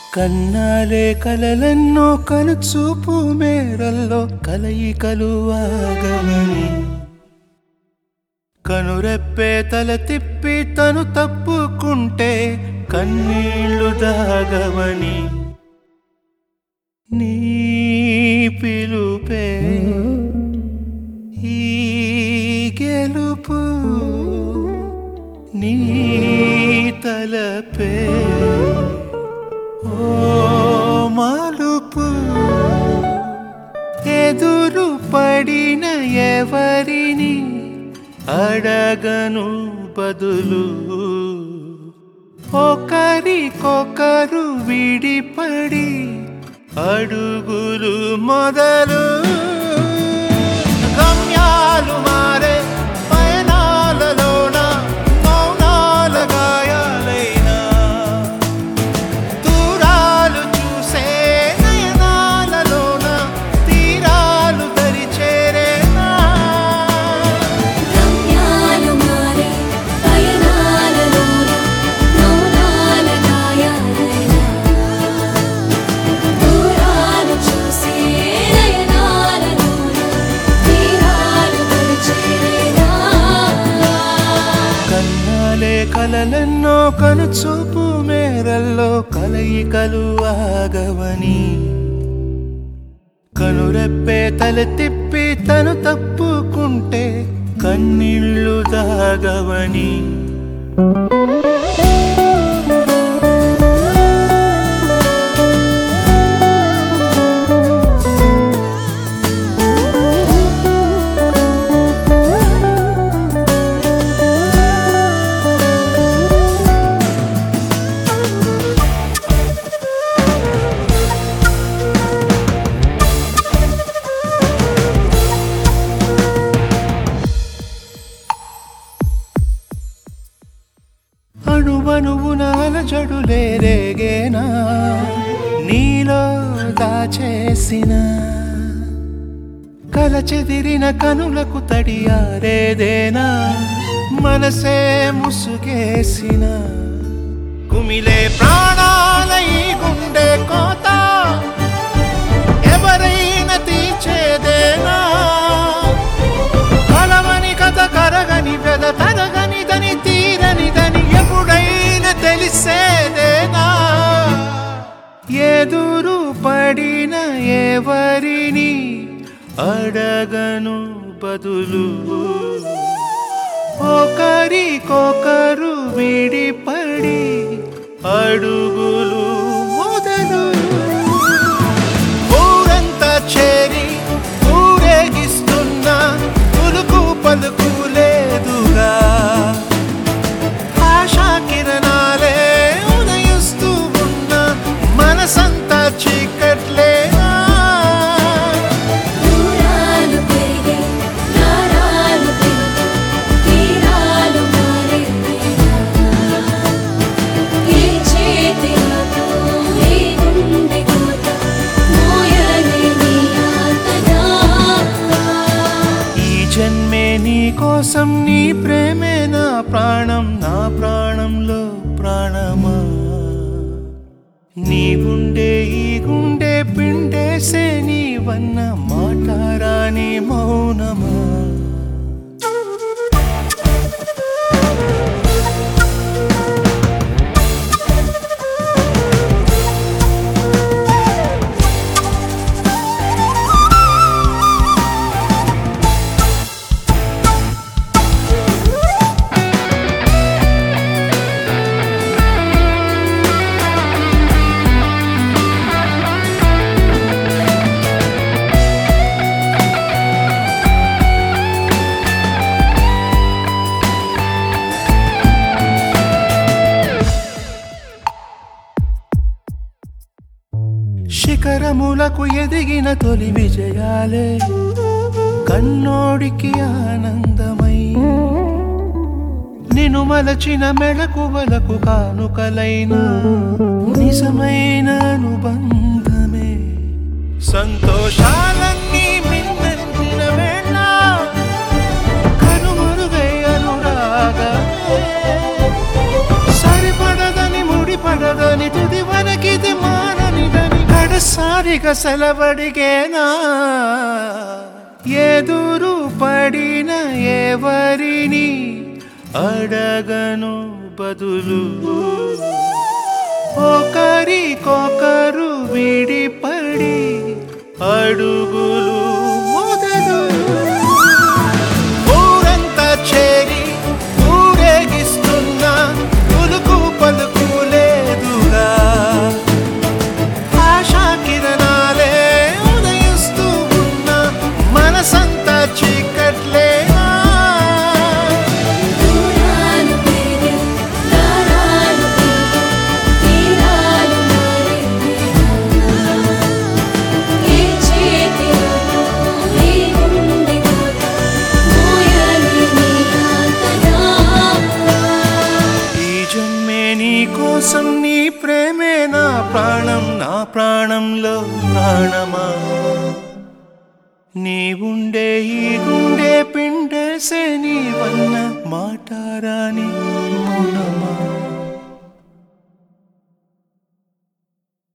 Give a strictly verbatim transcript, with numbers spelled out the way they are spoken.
కన్నాలే కలలెన్నో కనుచూపు మేరల్లో కలయికలు ఆగవని కనురెప్పే తల తిప్పి తను తప్పుకుంటే కన్నీళ్లు దాగవని నీ పిలుపే ఈ గెలుపు నీ తలపే ఓ మలుపు ఎదురు పడిన ఎవరిని అడగను బదులు ఒకరికొకరు విడిపడి అడుగులు మొదలు గమ్యాలు మారే పయనాలలోన మౌనాల గాయాలైనా దూరాలు చూసే నయనాలలోన తీరాలు దరి చేరేనా గమ్యాలు మారే పయనాలలోన మౌనాల గాయాలైనా దూరాలు చూసే నయనాలలోన తీరాలు దరి చేరేనా కన్నాలే కలలెన్నో కనుచూపు మేరల్లో కలయికలు ఆగవని కనురెప్పే తల తిప్పి తను తప్పుకుంటే కన్నీళ్లు దాగవని అణువణువున అలజడులే రేగేనా నీలో దాచేసిన కల చెదిరిన కనులకు తడియారేదేనా మనసే ముసుగేసిన కుమిలే ప్రాణాల ఈ గుండె కోత ఎవరైనా తీర్చేదేనా కలవని కథ కరగని వెద తరగనిదని తీరనిదని ఎప్పుడైనా తెలిసేదేనా ఎదురు పడిన ఎవరిని అడగను బదులు ఒకరికొకరు విడిపడి అడుగులు మొదలు ఊరంతా చేరి ఊరేగిస్తున్న ఉలుకు పలుకు లేదుగా ఆశా కిరణాలే ఉదయిస్తూ ఉన్న మనసంతా చీకట్లేనా దూరాలు పెరిగే దారాలు పెరుగు తీరాలు మారేనా ఈ చేతితో ఈ గుండె కోత మోయలేని యాతన ఈ జన్మే నీ కోసం నీ ప్రేమే నా ప్రాణం నా ప్రాణంలో ప్రాణమా నీ గుండె ఈ గుండె పిండేసే నీవన్న మాటారాని మౌనమా శిఖరములకు ఎదిగిన తొలి విజయాలే కన్నోడికి ఆనందమై నిన్ను మలచిన మెళకువలకు కానుకలైన నిజమైన అనుబంధమే సంతోషాలన్నీ మిన్నంటిన వేళ కనుమరుగై అనురాగమే సరిపడదని ముడిపడదని తుది వరకిది మా ఒక్కసారిగా సెలవడిగేనా ఎదురు పడిన ఎవరిని అడగను బదులు ఒకరికొకరు విడిపడి అడుగులు మొదలు ఊరంతా చేరి ఊరేగిస్తున్న ఉలుకు పలుకు లేదుగా ఆశా కిరణాలే ఉదయిస్తూ ఉన్న మనసంతా చీకట్లేనా దూరాలు పెరిగే దారాలు పెరిగే తీరాలు మారే ఏ చేతిలో ఏ గుండె కోత మోయలేని ఆతనా ఈ జన్మే నీ కోసం నీ ప్రేమే నా ప్రాణం నా ప్రాణంలో ప్రాణమా నీ ఉండే ఈ గుండె పిండేసే నీ వల్ల మాటారాని మౌనమా